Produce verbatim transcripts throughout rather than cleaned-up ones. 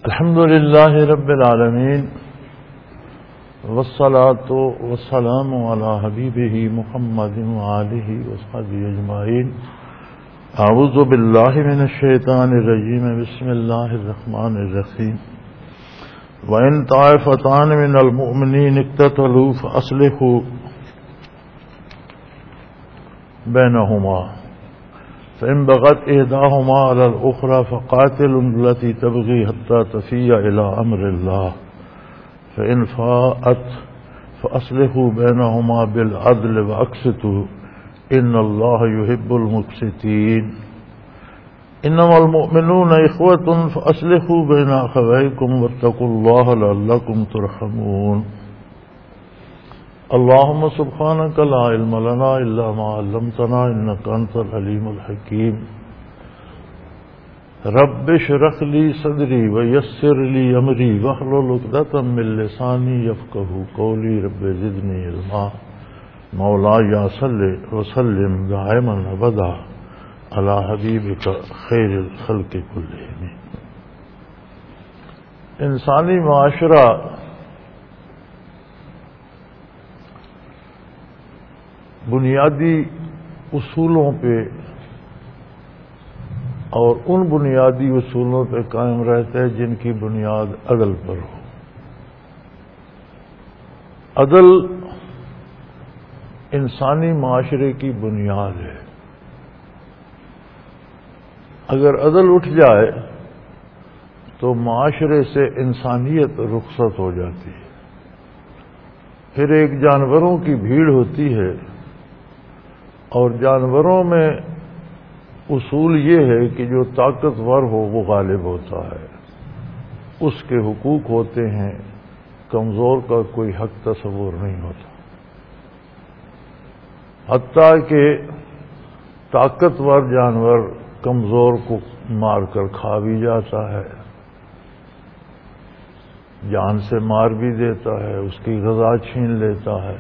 الحمد للہ رب العالمین والصلاة والسلام علی حبیبہ محمد وآلہ وصحبہ اجمعین. اعوذ باللہ من الشیطان الرجیم. بسم اللہ الرحمن الرحیم. وَإِن طَائِفَتَانِ مِنَ الْمُؤْمِنِينَ اقْتَتَلُوا فَأَصْلِحُوا بَيْنَهُمَا فإن بغت إحداهما على الأخرى فقاتلوا التي تبغي حتى تفيء إلى أمر الله فإن فاءت فأصلحوا بينهما بالعدل وأقسطوا إن الله يحب المقسطين. إنما المؤمنون إخوة فأصلحوا بين أخويكم واتقوا الله لعلكم ترحمون. اللهم سبحانك لا علم لنا إلا ما علمتنا إنك أنت العليم الحكيم. رب اشرح لي صدري ويسر لي أمري واحلل عقدة من لساني يفقهوا قولي. رب زدني علما. مولاي صل وسلم دائما أبدا على حبيبك خير الخلق كلهم. انسانی معاشرہ بنیادی اصولوں پہ اور ان بنیادی اصولوں پہ قائم رہتا ہے جن کی بنیاد عدل پر ہو. عدل انسانی معاشرے کی بنیاد ہے. اگر عدل اٹھ جائے تو معاشرے سے انسانیت رخصت ہو جاتی ہے. پھر ایک جانوروں کی بھیڑ ہوتی ہے اور جانوروں میں اصول یہ ہے کہ جو طاقتور ہو وہ غالب ہوتا ہے، اس کے حقوق ہوتے ہیں، کمزور کا کوئی حق تصور نہیں ہوتا. حتیٰ کہ طاقتور جانور کمزور کو مار کر کھا بھی جاتا ہے، جان سے مار بھی دیتا ہے، اس کی غذا چھین لیتا ہے.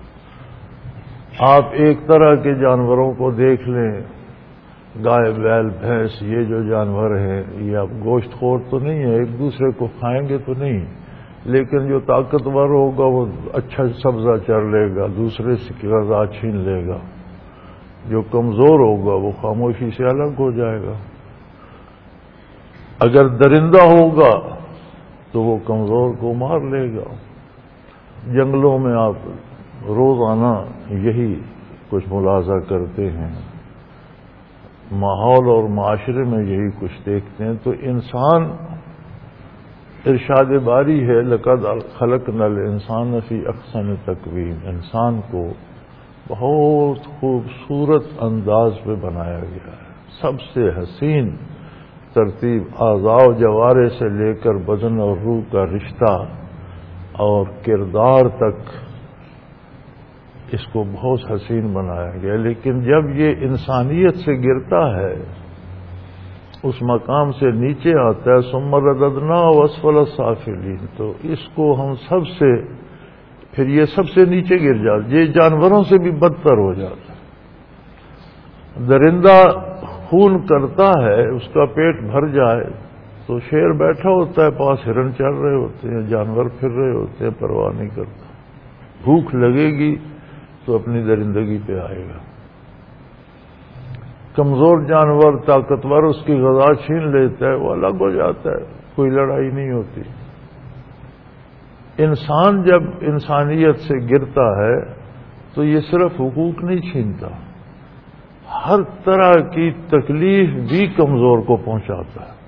آپ ایک طرح کے جانوروں کو دیکھ لیں، گائے بیل بھینس، یہ جو جانور ہیں یہ اب گوشت خور تو نہیں ہے، ایک دوسرے کو کھائیں گے تو نہیں، لیکن جو طاقتور ہوگا وہ اچھا سبزہ چر لے گا، دوسرے سے غذا چھین لے گا. جو کمزور ہوگا وہ خاموشی سے الگ ہو جائے گا. اگر درندہ ہوگا تو وہ کمزور کو مار لے گا. جنگلوں میں آپ روزانہ یہی کچھ ملاحظہ کرتے ہیں، ماحول اور معاشرے میں یہی کچھ دیکھتے ہیں. تو انسان ارشاد باری ہے، لقد خلقنا الانسان فی احسن تقویم. انسان کو بہت خوبصورت انداز پہ بنایا گیا ہے. سب سے حسین ترتیب، اعضاء و جوارے سے لے کر بدن اور روح کا رشتہ اور کردار تک اس کو بہت حسین بنایا گیا. لیکن جب یہ انسانیت سے گرتا ہے، اس مقام سے نیچے آتا ہے، ثم رددناه اسفل السافلین، تو اس کو ہم سب سے پھر یہ سب سے نیچے گر جاتا، یہ جانوروں سے بھی بدتر ہو جاتا. درندہ خون کرتا ہے، اس کا پیٹ بھر جائے تو شیر بیٹھا ہوتا ہے پاس، ہرن چل رہے ہوتے ہیں، جانور پھر رہے ہوتے ہیں، پرواہ نہیں کرتا. بھوک لگے گی تو اپنی درندگی پہ آئے گا. کمزور جانور طاقتور اس کی غذا چھین لیتا ہے، وہ الگ ہو جاتا ہے، کوئی لڑائی نہیں ہوتی. انسان جب انسانیت سے گرتا ہے تو یہ صرف حقوق نہیں چھینتا، ہر طرح کی تکلیف بھی کمزور کو پہنچاتا ہے،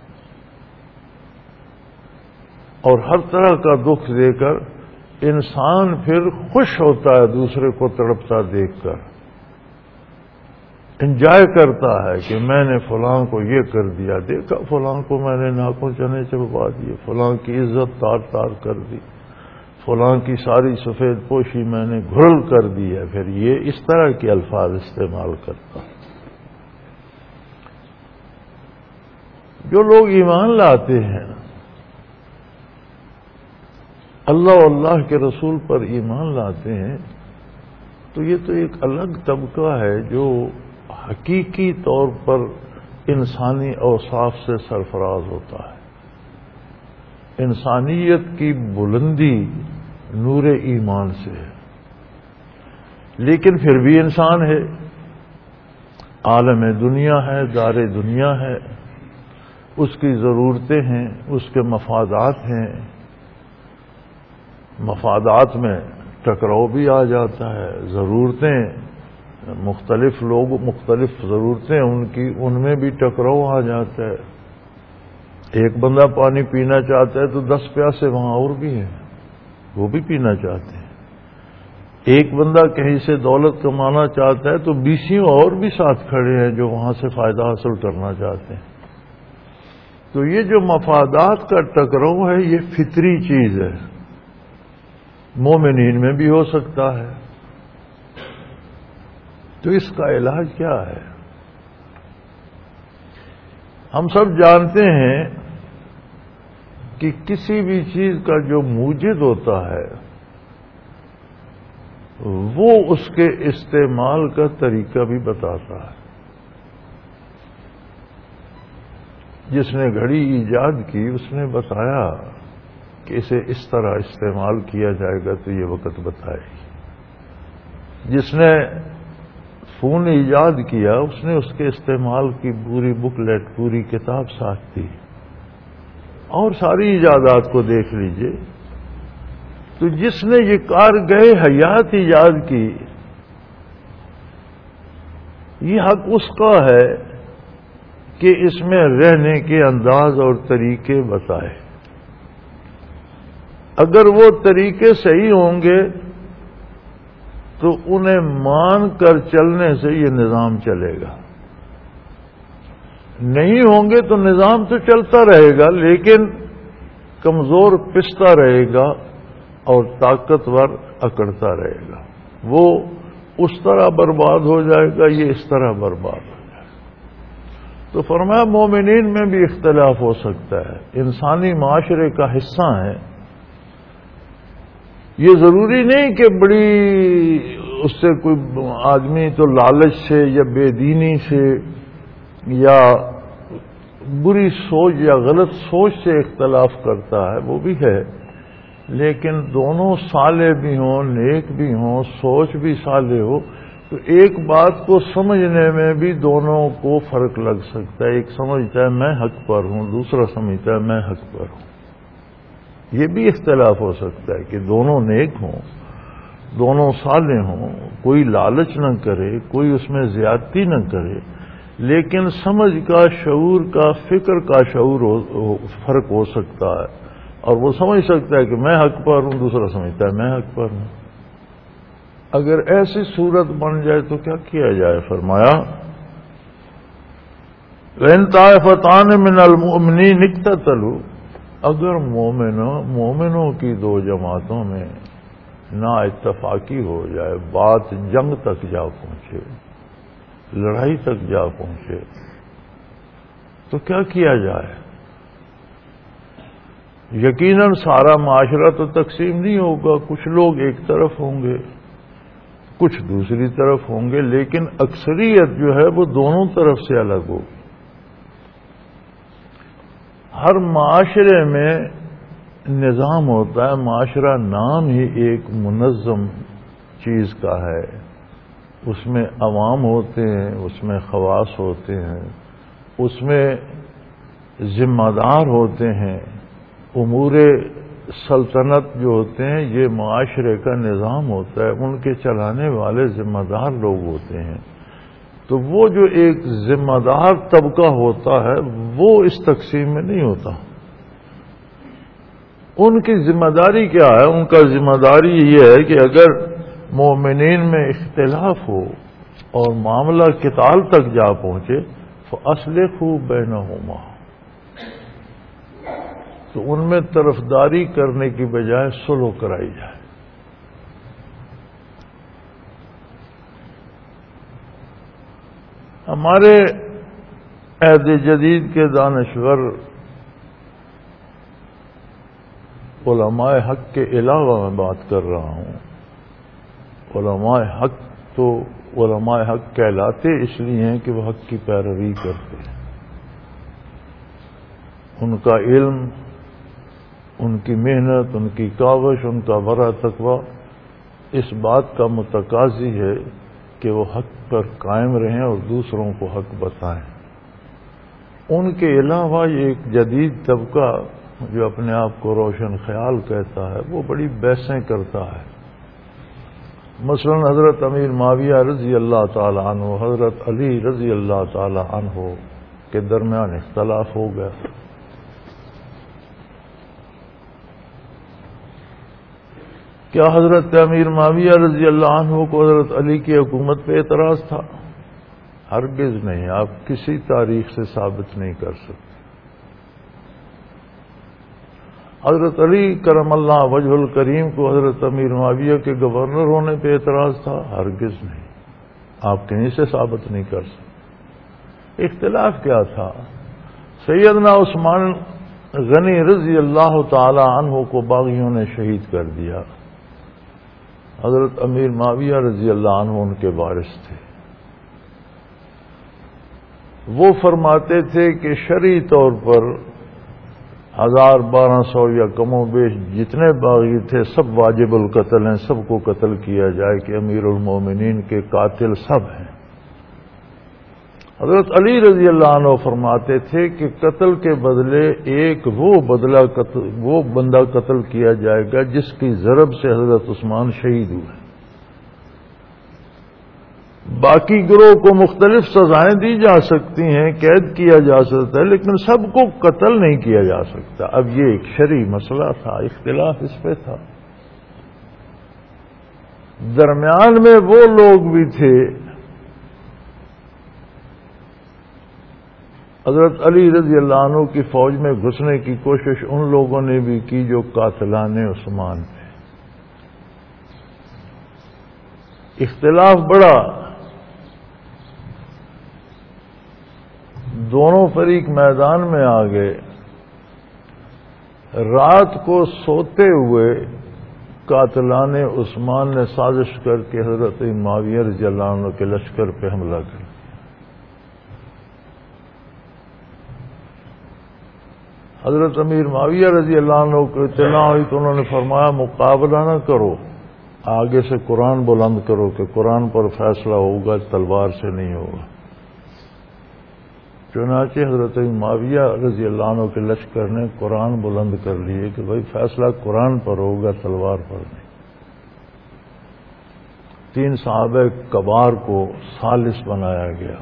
اور ہر طرح کا دکھ دے کر انسان پھر خوش ہوتا ہے دوسرے کو تڑپتا دیکھ کر، انجوائے کرتا ہے کہ میں نے فلاں کو یہ کر دیا، دیکھا فلاں کو میں نے ناکوں چنے چبوا دیے، فلاں کی عزت تار تار کر دی، فلاں کی ساری سفید پوشی میں نے گھرل کر دی ہے. پھر یہ اس طرح کے الفاظ استعمال کرتا. جو لوگ ایمان لاتے ہیں، اللہ اور اللہ کے رسول پر ایمان لاتے ہیں، تو یہ تو ایک الگ طبقہ ہے جو حقیقی طور پر انسانی اوصاف سے سرفراز ہوتا ہے. انسانیت کی بلندی نور ایمان سے ہے، لیکن پھر بھی انسان ہے، عالم دنیا ہے، دار دنیا ہے، اس کی ضرورتیں ہیں، اس کے مفادات ہیں، مفادات میں ٹکراؤ بھی آ جاتا ہے، ضرورتیں مختلف لوگ مختلف ضرورتیں ان کی ان میں بھی ٹکراؤ آ جاتا ہے۔ ایک بندہ پانی پینا چاہتا ہے تو دس پیاسے وہاں اور بھی ہیں، وہ بھی پینا چاہتے ہیں۔ ایک بندہ کہیں سے دولت کمانا چاہتا ہے تو بیسیوں اور بھی ساتھ کھڑے ہیں جو وہاں سے فائدہ حاصل کرنا چاہتے ہیں۔ تو یہ جو مفادات کا ٹکراؤ ہے یہ فطری چیز ہے، مومنین میں بھی ہو سکتا ہے۔ تو اس کا علاج کیا ہے؟ ہم سب جانتے ہیں کہ کسی بھی چیز کا جو موجد ہوتا ہے وہ اس کے استعمال کا طریقہ بھی بتاتا ہے۔ جس نے گھڑی ایجاد کی اس نے بتایا کہ اسے اس طرح استعمال کیا جائے گا تو یہ وقت بتائے گی۔ جس نے فون ایجاد کیا اس نے اس کے استعمال کی پوری بک لیٹ پوری کتاب ساتھ دی، اور ساری ایجادات کو دیکھ لیجئے تو جس نے یہ کارگہ حیات ایجاد کی یہ حق اس کا ہے کہ اس میں رہنے کے انداز اور طریقے بتائے۔ اگر وہ طریقے صحیح ہوں گے تو انہیں مان کر چلنے سے یہ نظام چلے گا، نہیں ہوں گے تو نظام تو چلتا رہے گا لیکن کمزور پستا رہے گا اور طاقتور اکڑتا رہے گا، وہ اس طرح برباد ہو جائے گا، یہ اس طرح برباد ہو جائے گا۔ تو فرمایا مومنین میں بھی اختلاف ہو سکتا ہے، انسانی معاشرے کا حصہ ہیں۔ یہ ضروری نہیں کہ بڑی اس سے کوئی آدمی تو لالچ سے یا بے دینی سے یا بری سوچ یا غلط سوچ سے اختلاف کرتا ہے، وہ بھی ہے، لیکن دونوں صالح بھی ہوں، نیک بھی ہوں، سوچ بھی صالح ہو تو ایک بات کو سمجھنے میں بھی دونوں کو فرق لگ سکتا ہے۔ ایک سمجھتا ہے میں حق پر ہوں، دوسرا سمجھتا ہے میں حق پر ہوں۔ یہ بھی اختلاف ہو سکتا ہے کہ دونوں نیک ہوں، دونوں صالح ہوں، کوئی لالچ نہ کرے، کوئی اس میں زیادتی نہ کرے، لیکن سمجھ کا، شعور کا، فکر کا شعور ہو فرق ہو سکتا ہے، اور وہ سمجھ سکتا ہے کہ میں حق پر ہوں، دوسرا سمجھتا ہے میں حق پر ہوں۔ اگر ایسی صورت بن جائے تو کیا کیا جائے؟ فرمایا وَإِن طَائِفَتَانِ مِنَ الْمُؤْمِنِينَ اقْتَتَلُوا، اگر مومنوں مومنوں کی دو جماعتوں میں نا اتفاقی ہو جائے، بات جنگ تک جا پہنچے، لڑائی تک جا پہنچے، تو کیا کیا جائے؟ یقیناً سارا معاشرہ تو تقسیم نہیں ہوگا، کچھ لوگ ایک طرف ہوں گے، کچھ دوسری طرف ہوں گے، لیکن اکثریت جو ہے وہ دونوں طرف سے الگ ہوگی۔ ہر معاشرے میں نظام ہوتا ہے، معاشرہ نام ہی ایک منظم چیز کا ہے، اس میں عوام ہوتے ہیں، اس میں خواص ہوتے ہیں، اس میں ذمہ دار ہوتے ہیں، امور سلطنت جو ہوتے ہیں یہ معاشرے کا نظام ہوتا ہے، ان کے چلانے والے ذمہ دار لوگ ہوتے ہیں۔ تو وہ جو ایک ذمہ دار طبقہ ہوتا ہے وہ اس تقسیم میں نہیں ہوتا۔ ان کی ذمہ داری کیا ہے؟ ان کا ذمہ داری یہ ہے کہ اگر مومنین میں اختلاف ہو اور معاملہ قتال تک جا پہنچے فَأَصْلِحُوا بَيْنَهُمَا، تو ان میں طرفداری کرنے کی بجائے صلح کرائی جائے۔ ہمارے عہد جدید کے دانشور علماء حق کے علاوہ میں بات کر رہا ہوں، علماء حق تو علماء حق کہلاتے اس لیے ہیں کہ وہ حق کی پیروی کرتے ہیں، ان کا علم ان کی محنت، ان کی کاوش، ان کا ورع تقوی اس بات کا متقاضی ہے کہ وہ حق پر قائم رہیں اور دوسروں کو حق بتائیں۔ ان کے علاوہ یہ ایک جدید طبقہ جو اپنے آپ کو روشن خیال کہتا ہے وہ بڑی بحثیں کرتا ہے۔ مثلا حضرت امیر معاویہ رضی اللہ تعالی عنہ، حضرت علی رضی اللہ تعالی عنہ کے درمیان اختلاف ہو گیا۔ کیا حضرت امیر معاویہ رضی اللہ عنہ کو حضرت علی کی حکومت پہ اعتراض تھا؟ ہرگز نہیں، آپ کسی تاریخ سے ثابت نہیں کر سکتے۔ حضرت علی کرم اللہ وجہ الکریم کو حضرت امیر معاویہ کے گورنر ہونے پہ اعتراض تھا؟ ہرگز نہیں، آپ کہیں سے ثابت نہیں کر سکتے۔ اختلاف کیا تھا؟ سیدنا عثمان غنی رضی اللہ تعالی عنہ کو باغیوں نے شہید کر دیا۔ حضرت امیر معاویہ رضی اللہ عنہ ان کے وارث تھے۔ وہ فرماتے تھے کہ شرعی طور پر ہزار بارہ سو یا کم و بیش جتنے باغی تھے سب واجب القتل ہیں، سب کو قتل کیا جائے کہ امیر المومنین کے قاتل سب ہیں۔ حضرت علی رضی اللہ عنہ فرماتے تھے کہ قتل کے بدلے ایک وہ بدلہ قتل وہ بندہ قتل کیا جائے گا جس کی ضرب سے حضرت عثمان شہید ہوئے۔ باقی گروہ کو مختلف سزائیں دی جا سکتی ہیں، قید کیا جا سکتا ہے، لیکن سب کو قتل نہیں کیا جا سکتا۔ اب یہ ایک شرعی مسئلہ تھا، اختلاف اس پہ تھا۔ درمیان میں وہ لوگ بھی تھے، حضرت علی رضی اللہ عنہ کی فوج میں گھسنے کی کوشش ان لوگوں نے بھی کی جو قاتلان عثمان تھے۔ اختلاف بڑا، دونوں فریق میدان میں آ گئے۔ رات کو سوتے ہوئے قاتلان عثمان نے سازش کر کے حضرت معاویہ رضی اللہ عنہ کے لشکر پہ حملہ کر دیا۔ حضرت امیر معاویہ رضی اللہ عنہ کو اطلاع ہوئی تو انہوں نے فرمایا مقابلہ نہ کرو، آگے سے قرآن بلند کرو کہ قرآن پر فیصلہ ہوگا، تلوار سے نہیں ہوگا۔ چنانچہ حضرت معاویہ رضی اللہ عنہ کے لشکر نے قرآن بلند کر لیے کہ بھائی فیصلہ قرآن پر ہوگا، تلوار پر نہیں۔ تین صحابہ کبار کو ثالث بنایا گیا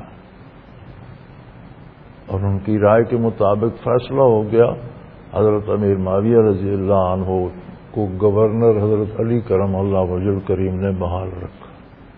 اور ان کی رائے کے مطابق فیصلہ ہو گیا۔ حضرت امیر معاویہ رضی اللہ عنہ کو گورنر حضرت علی کرم اللہ وجہ الکریم نے بحال رکھا۔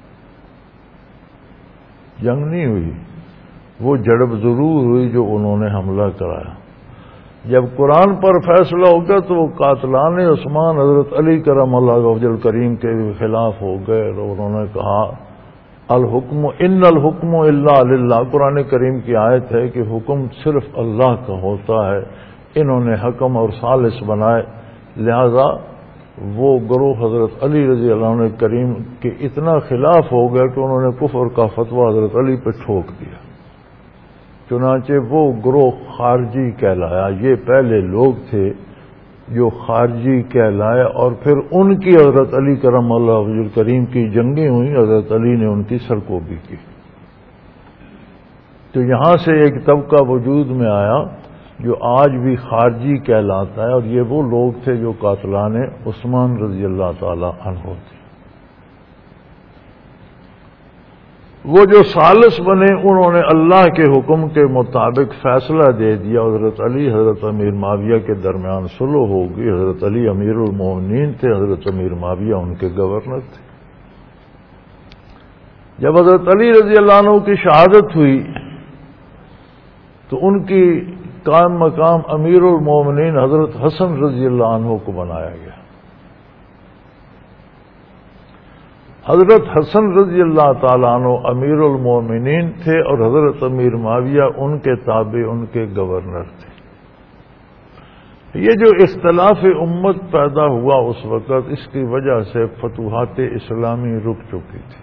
جنگ نہیں ہوئی، وہ جڑب ضرور ہوئی جو انہوں نے حملہ کرایا۔ جب قرآن پر فیصلہ ہو گیا تو وہ قاتلان عثمان حضرت علی کرم اللہ وجہ الکریم کے خلاف ہو گئے اور انہوں نے کہا الحکم ان الحکم الا للہ، قرآن کریم کی آیت ہے کہ حکم صرف اللہ کا ہوتا ہے۔ انہوں نے حکم اور ثالث بنائے، لہذا وہ گروہ حضرت علی رضی اللہ عنہ کریم کے اتنا خلاف ہو گیا کہ انہوں نے کفر کا فتویٰ حضرت علی پہ ٹھوک دیا۔ چنانچہ وہ گروہ خارجی کہلایا۔ یہ پہلے لوگ تھے جو خارجی کہلائے اور پھر ان کی حضرت علی کرم اللہ وجہ الکریم کی جنگیں ہوئیں، حضرت علی نے ان کی سرکوبی کی۔ تو یہاں سے ایک طبقہ وجود میں آیا جو آج بھی خارجی کہلاتا ہے، اور یہ وہ لوگ تھے جو قاتلان عثمان رضی اللہ تعالی عنہ تھے۔ وہ جو ثالث بنے انہوں نے اللہ کے حکم کے مطابق فیصلہ دے دیا۔ حضرت علی حضرت امیر معاویہ کے درمیان صلح ہو گئی۔ حضرت علی امیر المومنین تھے، حضرت امیر معاویہ ان کے گورنر تھے۔ جب حضرت علی رضی اللہ عنہ کی شہادت ہوئی تو ان کی قائم مقام امیر المومنین حضرت حسن رضی اللہ عنہ کو بنایا گیا۔ حضرت حسن رضی اللہ تعالیٰ عنہ امیر المومنین تھے اور حضرت امیر معاویہ ان کے تابع، ان کے گورنر تھے۔ یہ جو اختلاف امت پیدا ہوا اس وقت، اس کی وجہ سے فتوحات اسلامی رک چکی تھی۔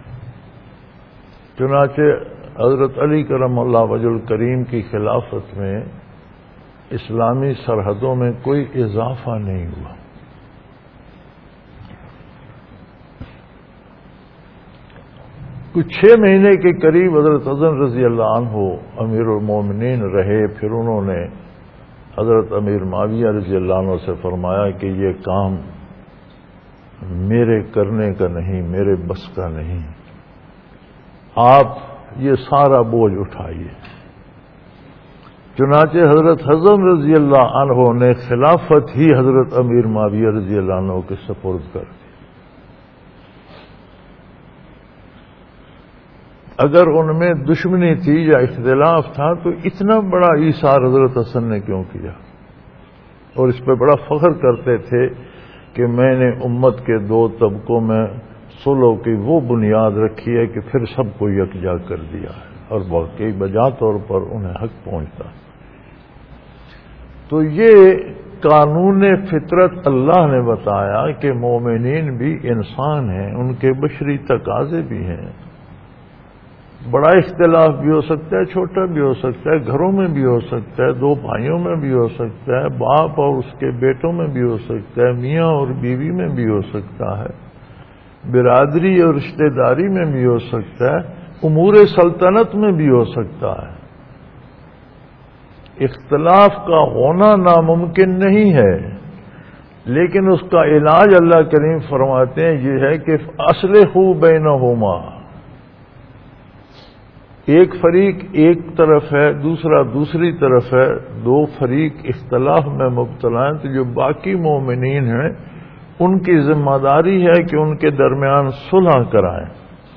چنانچہ حضرت علی کرم اللہ وجہ الکریم کی خلافت میں اسلامی سرحدوں میں کوئی اضافہ نہیں ہوا. کچھ چھ مہینے کے قریب حضرت حسن رضی اللہ عنہ امیر المومنین رہے. پھر انہوں نے حضرت امیر معاویہ رضی اللہ عنہ سے فرمایا کہ یہ کام میرے کرنے کا نہیں، میرے بس کا نہیں، آپ یہ سارا بوجھ اٹھائیے. چنانچہ حضرت حسن رضی اللہ عنہ نے خلافت ہی حضرت امیر معاویہ رضی اللہ عنہ کے سپرد کر دی. اگر ان میں دشمنی تھی یا اختلاف تھا تو اتنا بڑا ایثار حضرت حسن نے کیوں کیا؟ اور اس پہ بڑا فخر کرتے تھے کہ میں نے امت کے دو طبقوں میں صلح کی وہ بنیاد رکھی ہے کہ پھر سب کو یکجا کر دیا ہے، اور واقعی بجا طور پر انہیں حق پہنچتا. تو یہ قانون فطرت اللہ نے بتایا کہ مومنین بھی انسان ہیں، ان کے بشری تقاضے بھی ہیں. بڑا اختلاف بھی ہو سکتا ہے، چھوٹا بھی ہو سکتا ہے، گھروں میں بھی ہو سکتا ہے، دو بھائیوں میں بھی ہو سکتا ہے، باپ اور اس کے بیٹوں میں بھی ہو سکتا ہے، میاں اور بیوی میں بھی ہو سکتا ہے، برادری اور رشتہ داری میں بھی ہو سکتا ہے، امور سلطنت میں بھی ہو سکتا ہے. اختلاف کا ہونا ناممکن نہیں ہے، لیکن اس کا علاج اللہ کریم فرماتے ہیں یہ ہے کہ اصلحوا بینہما. ایک فریق ایک طرف ہے، دوسرا دوسری طرف ہے، دو فریق اختلاف میں مبتلا ہیں، تو جو باقی مومنین ہیں ان کی ذمہ داری ہے کہ ان کے درمیان صلح کرائیں.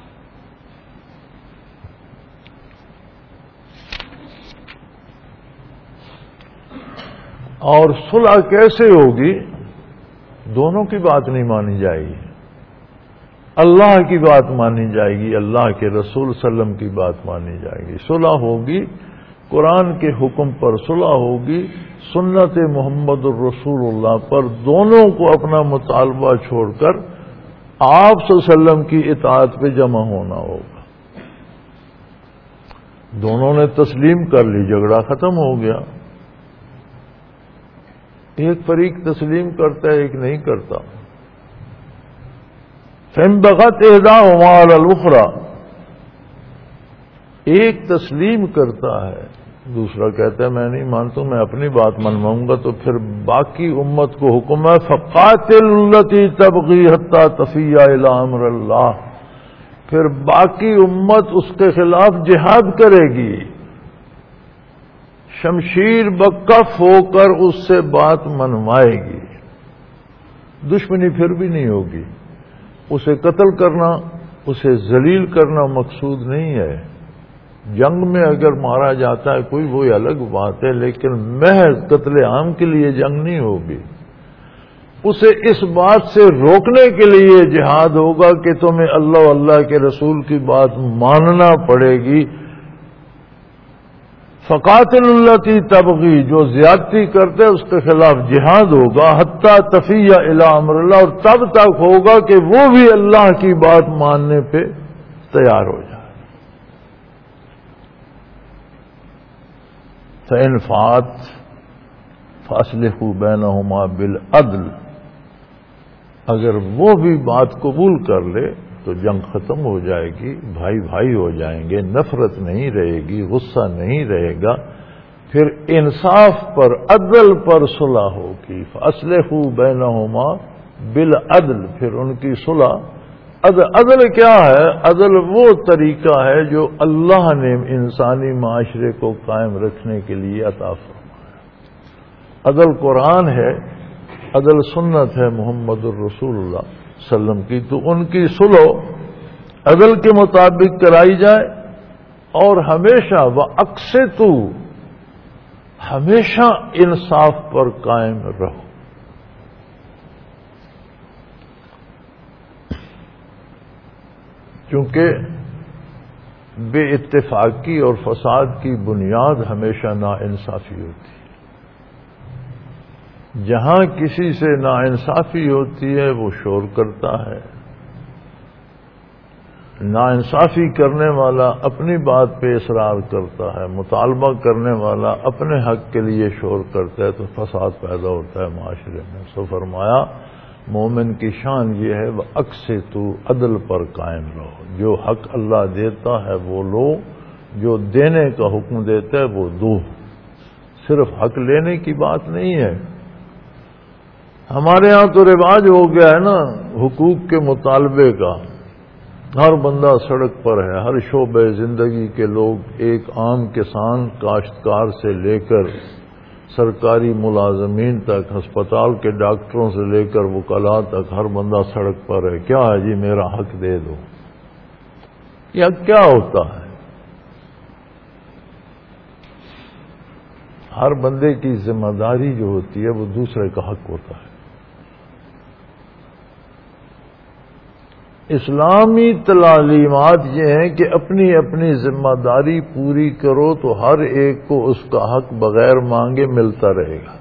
اور صلح کیسے ہوگی؟ دونوں کی بات نہیں مانی جائے گی، اللہ کی بات مانی جائے گی، اللہ کے رسول صلی اللہ علیہ وسلم کی بات مانی جائے گی. صلح ہوگی قرآن کے حکم پر، صلح ہوگی سنت محمد الرسول اللہ پر. دونوں کو اپنا مطالبہ چھوڑ کر آپ صلی اللہ علیہ وسلم کی اطاعت پہ جمع ہونا ہوگا. دونوں نے تسلیم کر لی، جھگڑا ختم ہو گیا. ایک فریق تسلیم کرتا ہے، ایک نہیں کرتا. فَإِن بَغَتْ إِحْدَاهُمَا عَلَى الْأُخْرَى، ایک تسلیم کرتا ہے، دوسرا کہتا ہے میں نہیں مانتا، میں اپنی بات منواؤں گا. تو پھر باقی امت کو حکم ہے فَقَاتِلُوا الَّتِي تَبْغِي حَتَّى تَفِيَّ إِلَىٰ أَمْرِ اللَّهِ. پھر باقی امت اس کے خلاف جہاد کرے گی، شمشیر بکف ہو کر اس سے بات منوائے گی. دشمنی پھر بھی نہیں ہوگی. اسے قتل کرنا، اسے ذلیل کرنا مقصود نہیں ہے. جنگ میں اگر مارا جاتا ہے کوئی وہ الگ بات ہے، لیکن محض قتل عام کے لیے جنگ نہیں ہوگی. اسے اس بات سے روکنے کے لیے جہاد ہوگا کہ تمہیں اللہ و اللہ کے رسول کی بات ماننا پڑے گی. فَقَاتِلُوا الَّتِي تَبْغِي، جو زیادتی کرتے اس کے خلاف جہاد ہوگا. حَتَّى تَفِيَّ إِلَىٰ أَمْرِ اللَّهِ، اور تب تک ہوگا کہ وہ بھی اللہ کی بات ماننے پہ تیار ہو جائے. فَإِنْ فَاتَ فَأَصْلِحُوا بَيْنَهُمَا بِالْعَدْلِ، اگر وہ بھی بات قبول کر لے تو جنگ ختم ہو جائے گی، بھائی بھائی ہو جائیں گے، نفرت نہیں رہے گی، غصہ نہیں رہے گا. پھر انصاف پر، عدل پر صلح ہوگی. فَأَصْلِحُوا بَيْنَهُمَا بِالْعَدْلِ، پھر ان کی صلح. عدل, عدل کیا ہے؟ عدل وہ طریقہ ہے جو اللہ نے انسانی معاشرے کو قائم رکھنے کے لیے عطا فرمایا. عدل قرآن ہے، عدل سنت ہے محمد الرسول اللہ صلی اللہ علیہ وسلم کی. تو ان کی صلح عدل کے مطابق کرائی جائے، اور ہمیشہ وَأَقْسِطُوا، ہمیشہ انصاف پر قائم رہو. کیونکہ بے اتفاقی اور فساد کی بنیاد ہمیشہ ناانصافی ہوتی ہے. جہاں کسی سے ناانصافی ہوتی ہے وہ شور کرتا ہے، ناانصافی کرنے والا اپنی بات پہ اصرار کرتا ہے، مطالبہ کرنے والا اپنے حق کے لیے شور کرتا ہے، تو فساد پیدا ہوتا ہے معاشرے میں۔ سو فرمایا مومن کی شان یہ ہے وہ اقسطوا، عدل پر قائم رہو، جو حق اللہ دیتا ہے وہ لو، جو دینے کا حکم دیتا ہے وہ دو۔ صرف حق لینے کی بات نہیں ہے۔ ہمارے ہاں تو رواج ہو گیا ہے نا حقوق کے مطالبے کا، ہر بندہ سڑک پر ہے، ہر شعبے زندگی کے لوگ، ایک عام کسان کاشتکار سے لے کر سرکاری ملازمین تک، ہسپتال کے ڈاکٹروں سے لے کر وکلاء تک، ہر بندہ سڑک پر ہے۔ کیا ہے جی میرا حق دے دو۔ یہ حق کیا ہوتا ہے؟ ہر بندے کی ذمہ داری جو ہوتی ہے وہ دوسرے کا حق ہوتا ہے۔ اسلامی تعلیمات یہ ہیں کہ اپنی اپنی ذمہ داری پوری کرو تو ہر ایک کو اس کا حق بغیر مانگے ملتا رہے گا۔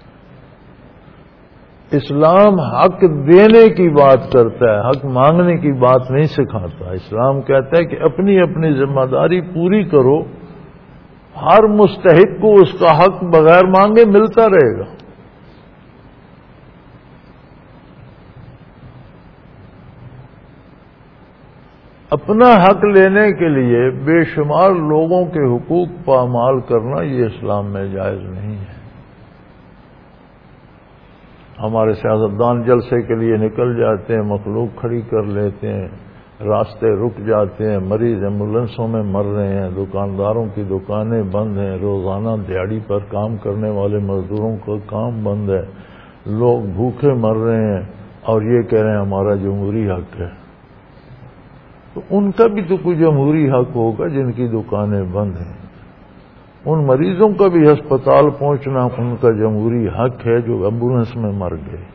اسلام حق دینے کی بات کرتا ہے، حق مانگنے کی بات نہیں سکھاتا۔ اسلام کہتا ہے کہ اپنی اپنی ذمہ داری پوری کرو، ہر مستحق کو اس کا حق بغیر مانگے ملتا رہے گا۔ اپنا حق لینے کے لیے بے شمار لوگوں کے حقوق پامال کرنا یہ اسلام میں جائز نہیں ہے۔ ہمارے سیاستدان جلسے کے لیے نکل جاتے ہیں، مخلوق کھڑی کر لیتے ہیں، راستے رک جاتے ہیں، مریض ایمبولینسوں میں مر رہے ہیں، دکانداروں کی دکانیں بند ہیں، روزانہ دیہڑی پر کام کرنے والے مزدوروں کا کام بند ہے، لوگ بھوکے مر رہے ہیں، اور یہ کہہ رہے ہیں ہمارا جمہوری حق ہے۔ تو ان کا بھی تو کوئی جمہوری حق ہوگا جن کی دکانیں بند ہیں۔ ان مریضوں کا بھی ہسپتال پہنچنا ان کا جمہوری حق ہے جو ایمبولینس میں مر گئے۔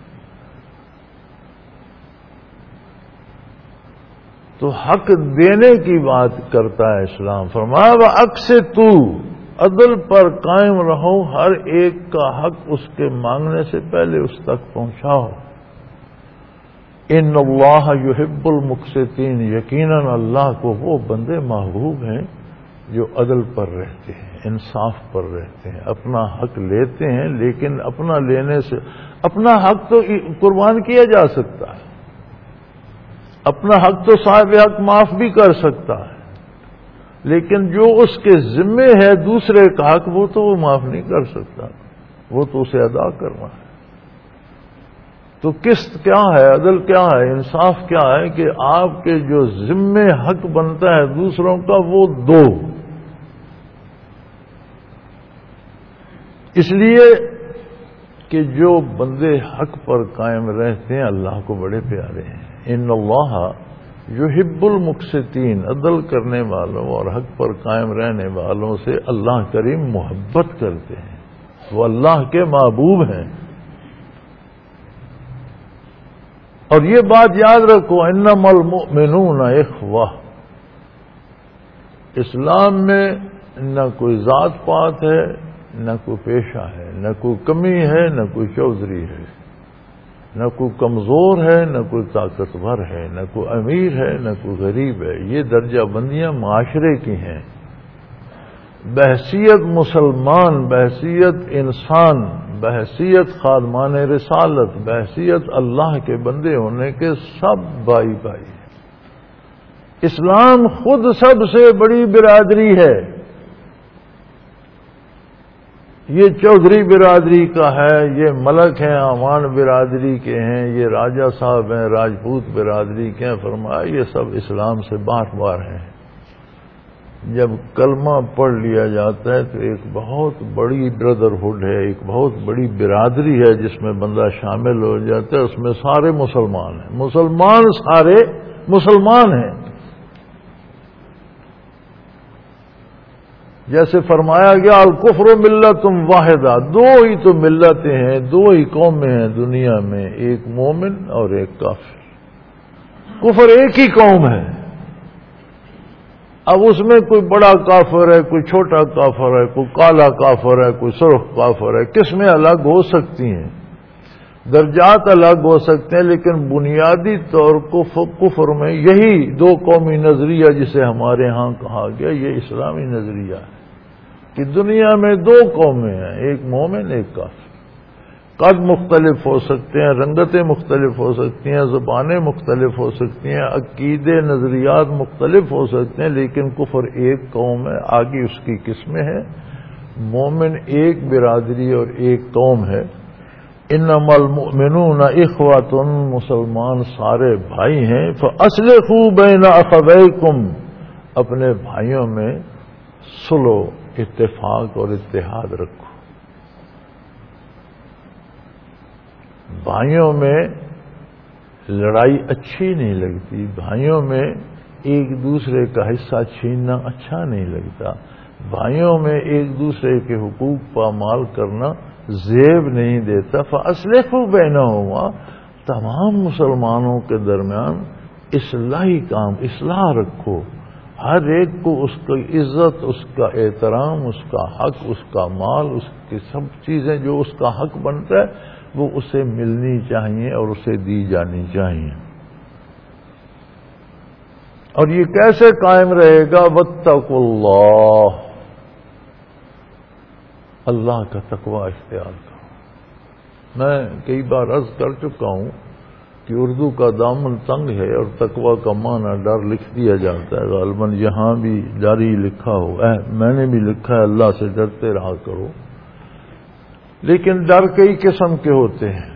تو حق دینے کی بات کرتا ہے اسلام۔ فرمایا وَأَقْسِطُوا، عدل پر قائم رہو، ہر ایک کا حق اس کے مانگنے سے پہلے اس تک پہنچاؤ۔ ان اللہ یحب المقسطین، یقیناً اللہ کو وہ بندے محبوب ہیں جو عدل پر رہتے ہیں، انصاف پر رہتے ہیں، اپنا حق لیتے ہیں، لیکن اپنا لینے سے اپنا حق تو قربان کیا جا سکتا ہے، اپنا حق تو صاحب حق معاف بھی کر سکتا ہے، لیکن جو اس کے ذمے ہے دوسرے کا حق وہ تو وہ معاف نہیں کر سکتا، وہ تو اسے ادا کرنا ہے۔ تو قسط کیا ہے، عدل کیا ہے، انصاف کیا ہے کہ آپ کے جو ذمے حق بنتا ہے دوسروں کا وہ دو۔ اس لیے کہ جو بندے حق پر قائم رہتے ہیں اللہ کو بڑے پیارے ہیں۔ ان اللہ یحب المقسطین، عدل کرنے والوں اور حق پر قائم رہنے والوں سے اللہ کریم محبت کرتے ہیں، وہ اللہ کے محبوب ہیں۔ اور یہ بات یاد رکھو انما المؤمنون اخوہ، اسلام میں نہ کوئی ذات پات ہے، نہ کوئی پیشہ ہے، نہ کوئی کمی ہے، نہ کوئی چودھری ہے، نہ کوئی کمزور ہے، نہ کوئی طاقتور ہے، نہ کوئی امیر ہے، نہ کوئی غریب ہے۔ یہ درجہ بندیاں معاشرے کی ہیں۔ بحثیت مسلمان، بحثیت انسان، بحثیت خادمان رسالت، بحثیت اللہ کے بندے ہونے کے سب بھائی بھائی ہیں۔ اسلام خود سب سے بڑی برادری ہے۔ یہ چودھری برادری کا ہے، یہ ملک ہیں عوان برادری کے ہیں، یہ راجہ صاحب ہیں راجپوت برادری کے ہیں۔ فرمایا یہ سب اسلام سے باہر باہر ہیں۔ جب کلمہ پڑھ لیا جاتا ہے تو ایک بہت بڑی بردرہڈ ہے، ایک بہت بڑی برادری ہے جس میں بندہ شامل ہو جاتا ہے، اس میں سارے مسلمان ہیں، مسلمان سارے مسلمان ہیں۔ جیسے فرمایا گیا الکفر ملت واحدہ، دو ہی تو ملتیں ہیں، دو ہی قومیں ہیں دنیا میں، ایک مومن اور ایک کافر۔ کفر ایک ہی قوم ہے۔ اب اس میں کوئی بڑا کافر ہے، کوئی چھوٹا کافر ہے، کوئی کالا کافر ہے، کوئی سرخ کافر ہے، قسمیں الگ ہو سکتی ہیں۔ درجات الگ ہو سکتے ہیں، لیکن بنیادی طور کو کفر میں یہی دو قومی نظریہ جسے ہمارے ہاں کہا گیا، یہ اسلامی نظریہ ہے کہ دنیا میں دو قومیں ہیں، ایک مومن ایک کافر۔ قد مختلف ہو سکتے ہیں، رنگتیں مختلف ہو سکتی ہیں، زبانیں مختلف ہو سکتی ہیں، عقیدے نظریات مختلف ہو سکتے ہیں، لیکن کفر ایک قوم ہے۔ آگے اس کی قسمیں ہیں۔ مومن ایک برادری اور ایک قوم ہے۔ انما المؤمنون اخوۃ، مسلمان سارے بھائی ہیں۔ فاصلحوا بین اخویکم، اپنے بھائیوں میں صلح، اتفاق اور اتحاد رکھو۔ بھائیوں میں لڑائی اچھی نہیں لگتی، بھائیوں میں ایک دوسرے کا حصہ چھیننا اچھا نہیں لگتا، بھائیوں میں ایک دوسرے کے حقوق پامال کرنا زیب نہیں دیتا۔ فاصلحوا بینہما، تمام مسلمانوں کے درمیان اصلاحی کام، اصلاح رکھو، ہر ایک کو اس کی عزت، اس کا احترام، اس کا حق، اس کا مال، اس کی سب چیزیں جو اس کا حق بنتا ہے وہ اسے ملنی چاہیے اور اسے دی جانی چاہیے۔ اور یہ کیسے قائم رہے گا؟ واتقوا اللہ، اللہ کا تقوی اختیار کرو۔ میں کئی بار عرض کر چکا ہوں کہ اردو کا دامن تنگ ہے اور تقوی کا معنی ڈر لکھ دیا جاتا ہے، غالباً یہاں بھی ڈر ہی لکھا ہو، اے میں نے بھی لکھا ہے اللہ سے ڈرتے رہا کرو، لیکن ڈر کئی قسم کے ہوتے ہیں۔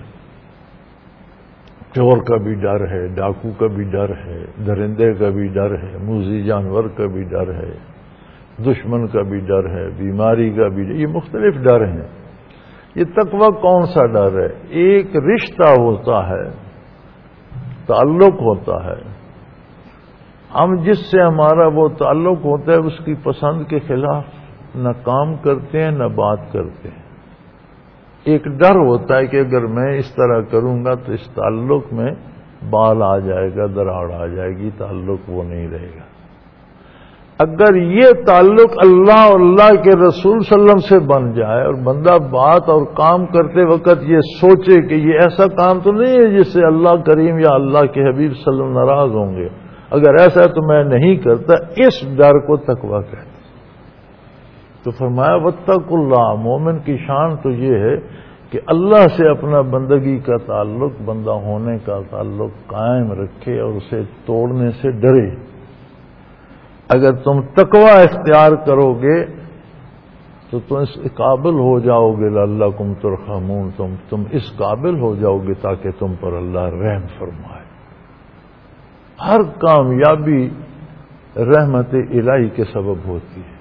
چور کا بھی ڈر ہے، ڈاکو کا بھی ڈر ہے، درندے کا بھی ڈر ہے، موذی جانور کا بھی ڈر ہے، دشمن کا بھی ڈر ہے، بیماری کا بھی ڈر، یہ مختلف ڈر ہیں۔ یہ تقوی کون سا ڈر ہے؟ ایک رشتہ ہوتا ہے، تعلق ہوتا ہے، ہم جس سے ہمارا وہ تعلق ہوتا ہے اس کی پسند کے خلاف نہ کام کرتے ہیں نہ بات کرتے ہیں۔ ایک ڈر ہوتا ہے کہ اگر میں اس طرح کروں گا تو اس تعلق میں بال آ جائے گا، دراڑ آ جائے گی، تعلق وہ نہیں رہے گا۔ اگر یہ تعلق اللہ اور اللہ کے رسول صلی اللہ علیہ وسلم سے بن جائے اور بندہ بات اور کام کرتے وقت یہ سوچے کہ یہ ایسا کام تو نہیں ہے جس سے اللہ کریم یا اللہ کے حبیب صلی اللہ علیہ وسلم ناراض ہوں گے، اگر ایسا ہے تو میں نہیں کرتا، اس ڈر کو تقویٰ کہتے ہیں۔ تو فرمایا واتقوا اللہ، مومن کی شان تو یہ ہے کہ اللہ سے اپنا بندگی کا تعلق، بندہ ہونے کا تعلق قائم رکھے اور اسے توڑنے سے ڈرے۔ اگر تم تقوی اختیار کرو گے تو تم اس قابل ہو جاؤ گے، لعلکم ترحمون، تم تم اس قابل ہو جاؤ گے تاکہ تم پر اللہ رحم فرمائے۔ ہر کامیابی رحمت الہی کے سبب ہوتی ہے۔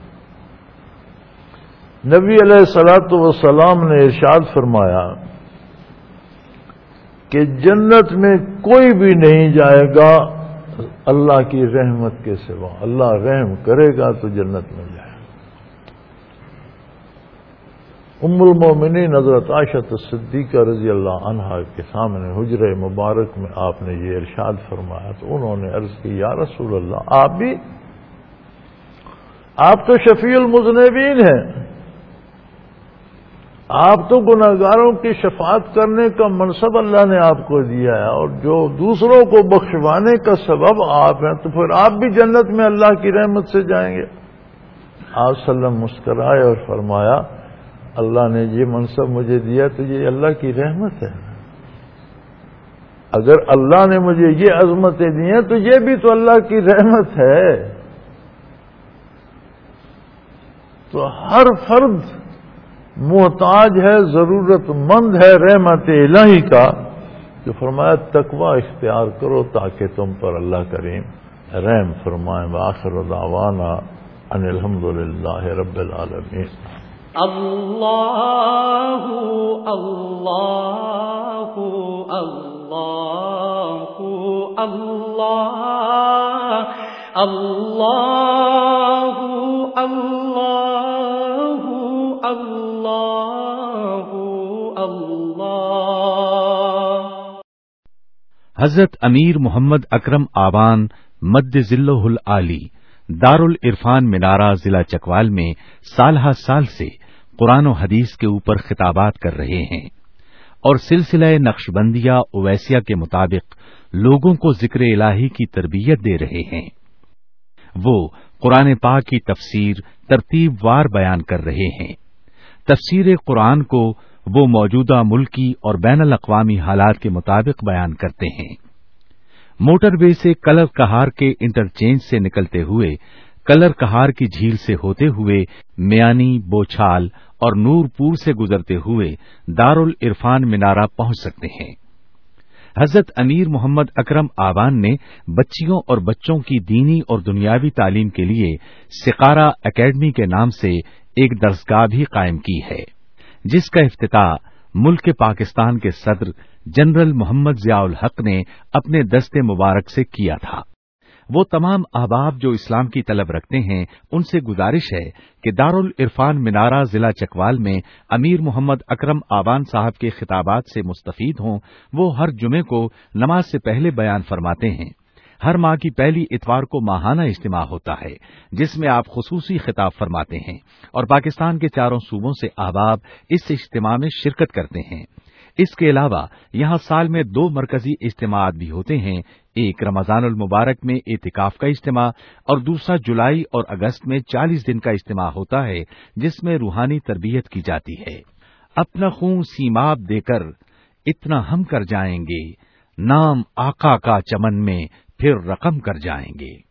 نبی علیہ الصلوۃ والسلام نے ارشاد فرمایا کہ جنت میں کوئی بھی نہیں جائے گا اللہ کی رحمت کے سوا، اللہ رحم کرے گا تو جنت میں جائے گا۔ ام المومنین حضرت عائشہ صدیقہ رضی اللہ عنہا کے سامنے حجرہ مبارک میں آپ نے یہ ارشاد فرمایا تو انہوں نے عرض کی یا رسول اللہ، آپ بھی، آپ تو شفیع المذنبین ہیں، آپ تو گناہگاروں کی شفاعت کرنے کا منصب اللہ نے آپ کو دیا ہے اور جو دوسروں کو بخشوانے کا سبب آپ ہیں، تو پھر آپ بھی جنت میں اللہ کی رحمت سے جائیں گے۔ آپ صلی اللہ علیہ وسلم مسکرائے اور فرمایا اللہ نے یہ منصب مجھے دیا تو یہ اللہ کی رحمت ہے، اگر اللہ نے مجھے یہ عظمتیں دی ہیں تو یہ بھی تو اللہ کی رحمت ہے۔ تو ہر فرد محتاج ہے، ضرورت مند ہے رحمت الہی کا، جو فرمایا تقوی اختیار کرو تاکہ تم پر اللہ کریم رحم فرمائے۔ وآخر دعوانا ان الحمدللہ رب العالمین۔ اللہ اللہ اللہ اللہ اللہ اللہ اللہ اللہ۔ حضرت امیر محمد اکرم آبان مد ذلہ العالی دارالعرفان منارہ ضلع چکوال میں سالہ سال سے قرآن و حدیث کے اوپر خطابات کر رہے ہیں۔ اور سلسلہ نقشبندیہ اویسیہ کے مطابق لوگوں کو ذکر الہی کی تربیت دے رہے ہیں۔ وہ قرآن پاک کی تفسیر ترتیب وار بیان کر رہے ہیں۔ تفسیر قرآن کو وہ موجودہ ملکی اور بین الاقوامی حالات کے مطابق بیان کرتے ہیں۔ موٹر وے سے کلر کہار کے انٹرچینج سے نکلتے ہوئے کلر کہار کی جھیل سے ہوتے ہوئے میانی، بوچھال اور نور پور سے گزرتے ہوئے دارالعرفان منارہ پہنچ سکتے ہیں۔ حضرت امیر محمد اکرم آبان نے بچیوں اور بچوں کی دینی اور دنیاوی تعلیم کے لیے سقارہ اکیڈمی کے نام سے ایک درسگاہ بھی قائم کی ہے، جس کا افتتاح ملک پاکستان کے صدر جنرل محمد ضیاء الحق نے اپنے دست مبارک سے کیا تھا۔ وہ تمام احباب جو اسلام کی طلب رکھتے ہیں ان سے گزارش ہے کہ دارالعرفان منارہ ضلع چکوال میں امیر محمد اکرم آبان صاحب کے خطابات سے مستفید ہوں۔ وہ ہر جمعے کو نماز سے پہلے بیان فرماتے ہیں۔ ہر ماہ کی پہلی اتوار کو ماہانہ اجتماع ہوتا ہے جس میں آپ خصوصی خطاب فرماتے ہیں اور پاکستان کے چاروں صوبوں سے احباب اس اجتماع میں شرکت کرتے ہیں۔ اس کے علاوہ یہاں سال میں دو مرکزی اجتماعات بھی ہوتے ہیں، ایک رمضان المبارک میں اعتکاف کا اجتماع اور دوسرا جولائی اور اگست میں چالیس دن کا اجتماع ہوتا ہے جس میں روحانی تربیت کی جاتی ہے۔ اپنا خون سیماب دے کر اتنا ہم کر جائیں گے، نام آقا کا چمن میں پھر رقم کر جائیں گے۔